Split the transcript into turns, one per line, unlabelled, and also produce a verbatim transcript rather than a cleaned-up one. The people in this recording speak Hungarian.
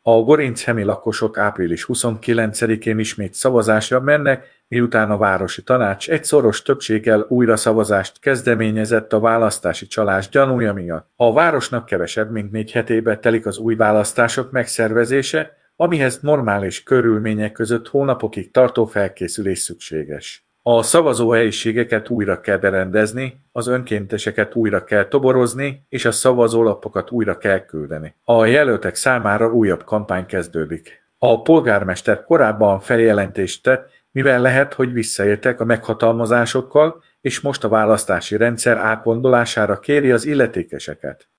A gorincemi lakosok április huszonkilencedikén ismét szavazásra mennek, miután a városi tanács egy szoros többséggel újra szavazást kezdeményezett a választási csalás gyanúja miatt. A városnak kevesebb, mint négy hetébe telik az új választások megszervezése, amihez normális körülmények között hónapokig tartó felkészülés szükséges. A szavazóhelyiségeket újra kell berendezni, az önkénteseket újra kell toborozni, és a szavazólapokat újra kell küldeni. A jelöltek számára újabb kampány kezdődik. A polgármester korábban feljelentést tett, mivel lehet, hogy visszaéltek a meghatalmazásokkal, és most a választási rendszer átgondolására kéri az illetékeseket.